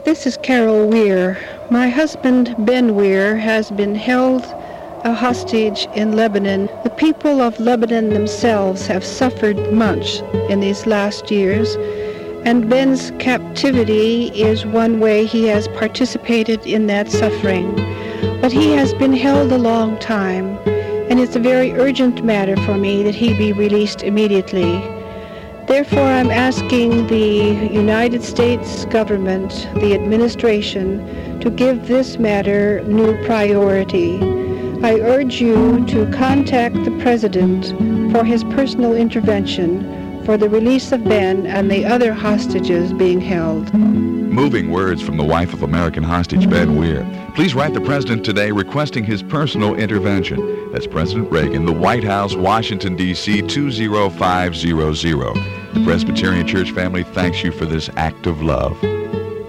This is Carol Weir. My husband, Ben Weir, has been held a hostage in Lebanon. The people of Lebanon themselves have suffered much in these last years, and Ben's captivity is one way he has participated in that suffering. But he has been held a long time, and it's a very urgent matter for me that he be released immediately. Therefore, I'm asking the United States government, the administration, to give this matter new priority. I urge you to contact the President for his personal intervention for the release of Ben and the other hostages being held. Moving words from the wife of American hostage Ben Weir. Please write the President today requesting his personal intervention. That's President Reagan, the White House, Washington, D.C. 20500. The Presbyterian Church family thanks you for this act of love.